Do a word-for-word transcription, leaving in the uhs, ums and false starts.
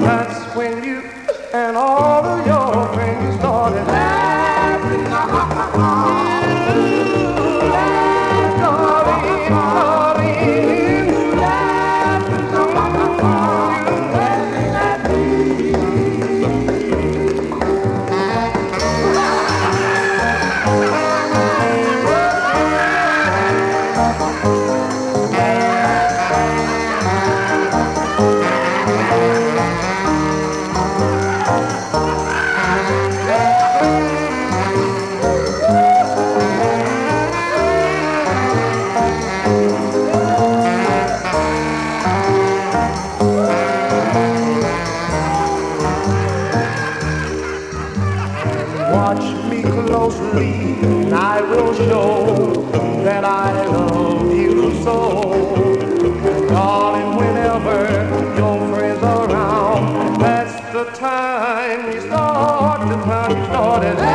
That's when you and all of your friends started laughing. Ooh, laughing, darling, darling, laughing, laughing at me. Watch me closely, and I will show that I love you so. Darling, whenever your friends are around, that's the time you start, the time you started.